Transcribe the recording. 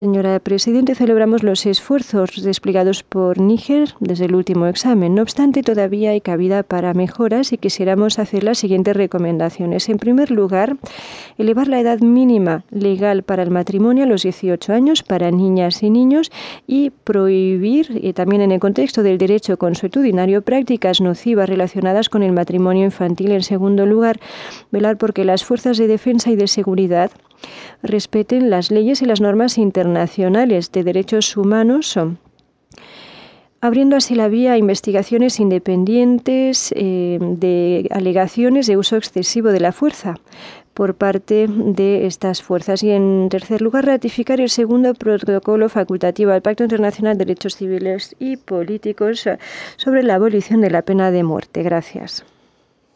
Señora Presidente, celebramos los esfuerzos desplegados por Níger desde el último examen. No obstante, todavía hay cabida para mejoras y quisiéramos hacer las siguientes recomendaciones. En primer lugar, elevar la edad mínima legal para el matrimonio a los 18 años para niñas y niños y prohibir, también en el contexto del derecho consuetudinario, prácticas nocivas relacionadas con el matrimonio infantil. En segundo lugar, velar porque las fuerzas de defensa y de seguridad respeten las leyes y las normas internacionales de derechos humanos, abriendo así la vía a investigaciones independientes de alegaciones de uso excesivo de la fuerza por parte de estas fuerzas. Y en tercer lugar, ratificar el segundo protocolo facultativo al Pacto Internacional de Derechos Civiles y Políticos sobre la abolición de la pena de muerte. Gracias.